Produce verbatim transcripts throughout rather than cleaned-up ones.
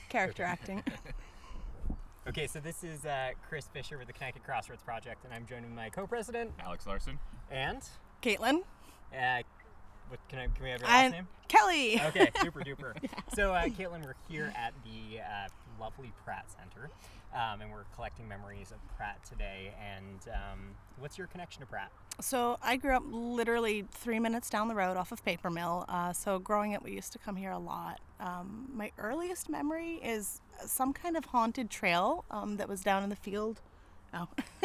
character acting. Okay, so this is uh, Chris Fisher with the Connected Crossroads Project, and I'm joined with my co-president, Alex Larson. And? Caitlin. Uh, what, can, I, can we have your last I'm name? Kelly. Okay, super duper. Yeah. So, uh, Caitlin, we're here at the uh, lovely Pratt Center, um, and we're collecting memories of Pratt today. And um, what's your connection to Pratt? So I grew up literally three minutes down the road off of Paper Mill. Uh, so growing up, we used to come here a lot. Um, my earliest memory is some kind of haunted trail um, that was down in the field. Oh,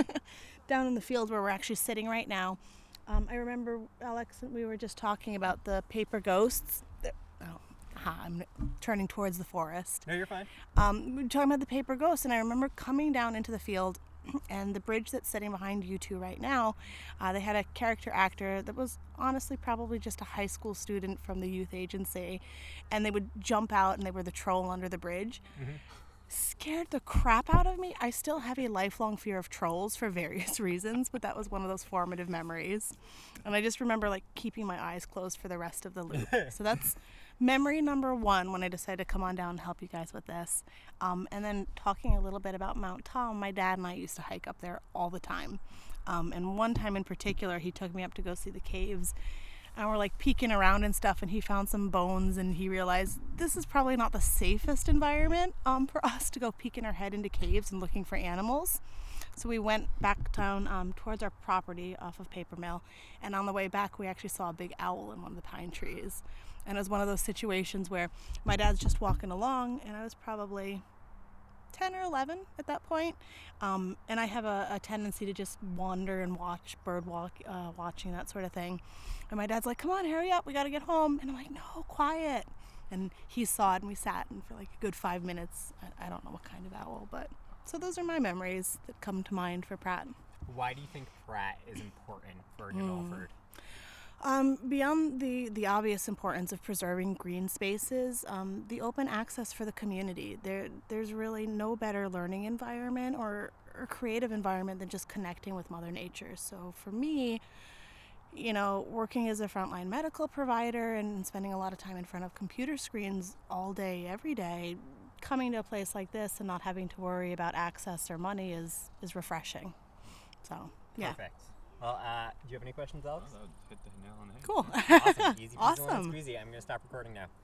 down in the field where we're actually sitting right now. Um, I remember, Alex, we were just talking about the paper ghosts. That, oh, ha, I'm turning towards the forest. No, you're fine. Um, we were talking about the paper ghosts, and I remember coming down into the field. And the bridge that's sitting behind you two right now, uh, they had a character actor that was honestly probably just a high school student from the youth agency, and they would jump out and they were the troll under the bridge. Mm-hmm. Scared the crap out of me. I still have a lifelong fear of trolls for various reasons, but that was one of those formative memories. And I just remember like keeping my eyes closed for the rest of the loop. So that's memory number one when I decided to come on down and help you guys with this. Um, and then talking a little bit about Mount Tom, my dad and I used to hike up there all the time. Um, and one time in particular, he took me up to go see the caves. And we're like peeking around and stuff, and he found some bones, and he realized this is probably not the safest environment um, for us to go peeking our head into caves and looking for animals. So we went back down um, towards our property off of Paper Mill, and on the way back we actually saw a big owl in one of the pine trees. And it was one of those situations where my dad's just walking along, and I was probably ten or eleven at that point. Um, and I have a, a tendency to just wander and watch, bird walk, uh, watching, that sort of thing. And my dad's like, come on, hurry up, we gotta get home. And I'm like, no, quiet. And he saw it, and we sat, and for like a good five minutes, I, I don't know what kind of owl, but so those are my memories that come to mind for Pratt. Why do you think Pratt is important for New Mm. Milford? Um, beyond the, the obvious importance of preserving green spaces, um, the open access for the community, there there's really no better learning environment or, or creative environment than just connecting with Mother Nature. So for me, you know, working as a frontline medical provider and spending a lot of time in front of computer screens all day, every day, coming to a place like this and not having to worry about access or money is, is refreshing. So, yeah. Perfect. Well, uh, do you have any questions, Alex? Oh, that hit the nail on the head. Cool. Awesome. Easy peasy, Awesome. lemon squeezy. I'm going to stop recording now.